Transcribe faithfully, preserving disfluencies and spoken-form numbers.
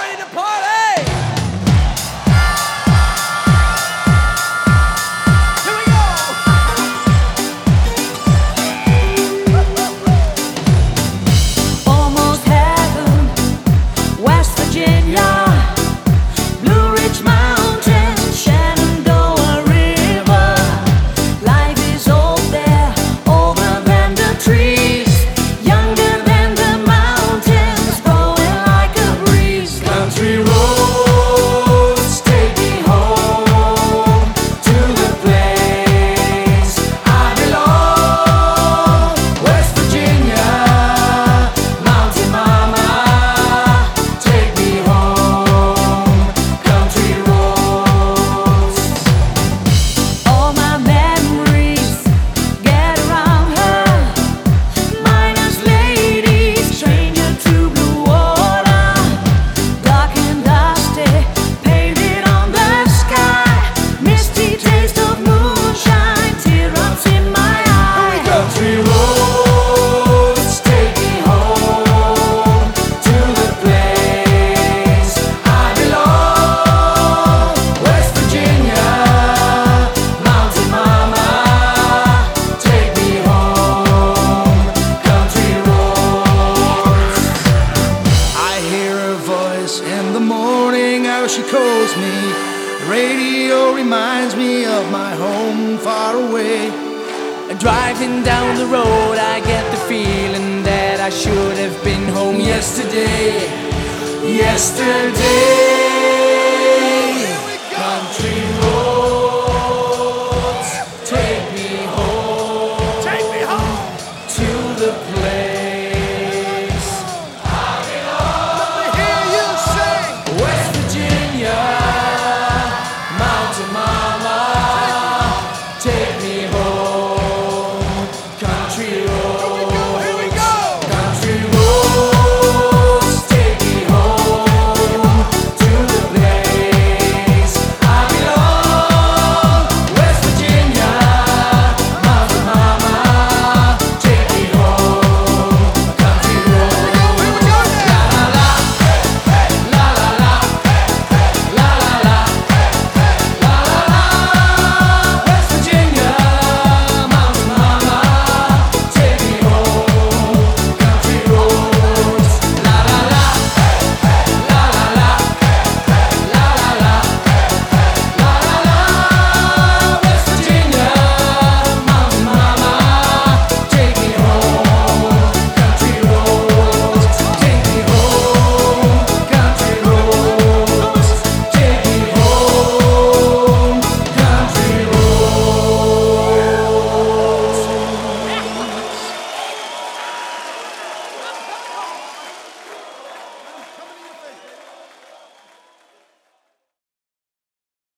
ready to party? Here we go! Almost heaven, West Virginia, Blue Ridge Mountains, Shenandoah River. Life is old there, older than the trees, younger than the mountains, blowing like a breeze. Country roads take me home to the place I belong. West Virginia, Mountain Mama, take me home. Country roads. All my memories get around her. Miner's lady, stranger to blue water, dark and dusty, painted on the sky. Misty taste of moonshine, teardrops in my eye. Country roads take me home to the place I belong. West Virginia, Mountain Mama, take me home. Country roads. I hear her voice in the morning, how she calls me. The radio reminds me of my home far away. And driving down the road, I get the feeling that I should have been home yesterday. Yesterday.